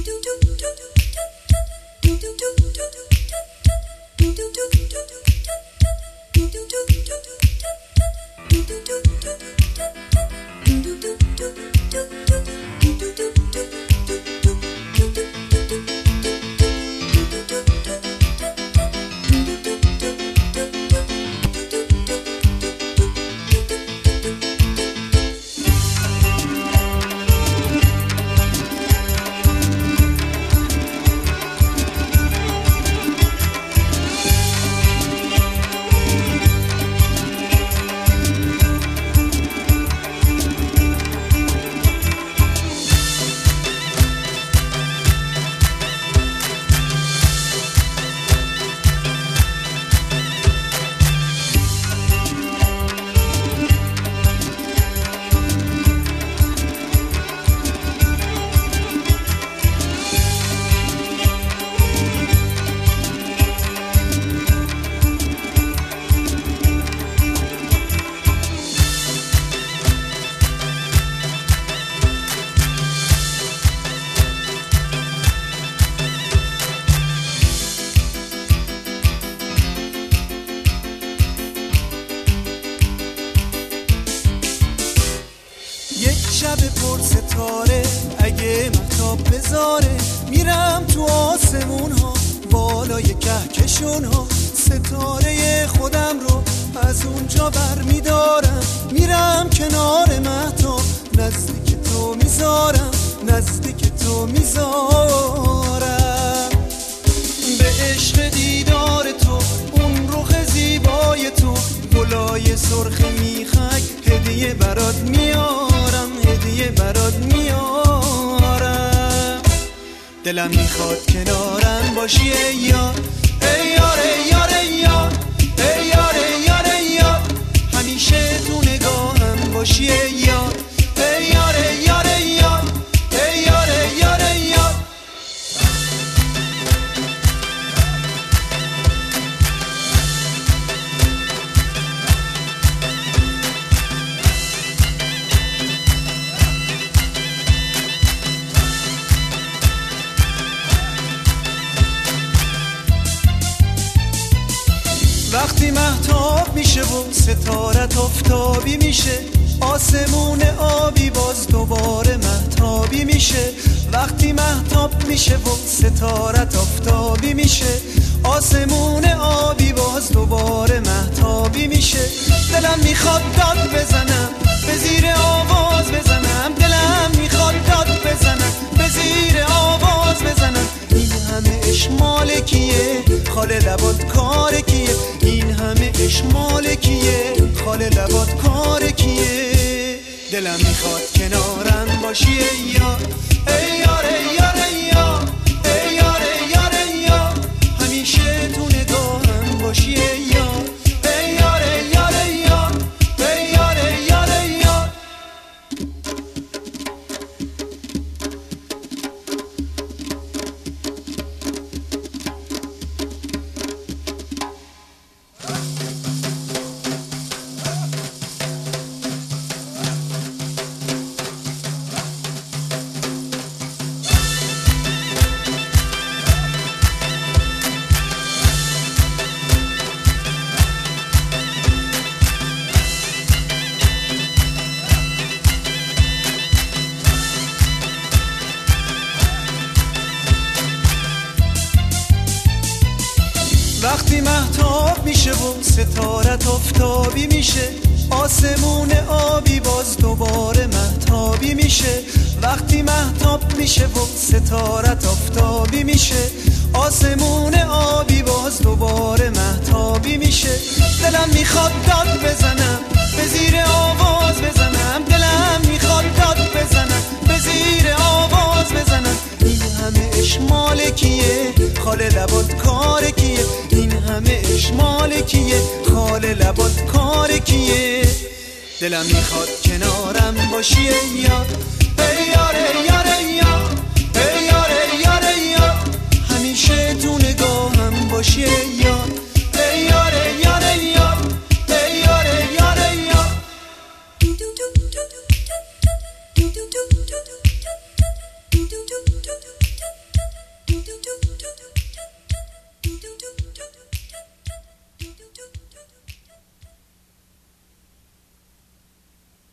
شب پر ستاره اگه مهتاب بذاره میرم تو آسمون ها بالای کهکشون ها ستاره خودم رو از اونجا بر میدارم میرم کنار مهتاب نزدیک تو میذارم نزدیک تو میذارم به عشق دیدار تو اون رخ زیبای تو گلای سرخ میخک هدیه برات میارم هدیه برات میارم دلم میخواد کنارم باشی ای یار ای یار ای یار ای یار ای یار ای یار ای یار همیشه تو نگاهم باشی ای یار ای یار ای یار ای یار ای یار ای یار ای یار وقتی مهتاب میشه و ستارت آفتابی میشه آسمون آبی باز دوباره مهتابی میشه وقتی مهتاب میشه و ستارت آفتابی میشه آسمون آبی باز دوباره مهتابی میشه دلم میخواد داد بزنم به زیر آواز بزنم دلم میخواد داد بزنم به زیر آواز بزنم این همه عشق مال کیه خال لبات کار کیه این همه عشق مال کیه خال لبات کار کیه دلم میخواد کنارم باشی ای یار ای یار ای یار ای یار ای یار ای یار ای یار همیشه تو نگاهم باشی ای یار ای یار ای یار ای یار ای یار ای یار ای یار وقتی مهتاب میشه و ستارت آفتابی میشه آسمون آبی باز دوباره مهتابی میشه وقتی مهتاب میشه و ستارت آفتابی میشه آسمون آبی باز دوباره مهتابی میشه دلم میخواد داد بزنم به زیر آواز بزنم دلم میخواد داد بزنم به زیر آواز بزنم این همه عشق مال کیه خال لبات کار کیه این همه عشق مال کیه خال لبات کار کیه دلم میخواد کنارم باشی ای یار ای یار ای یار ای یار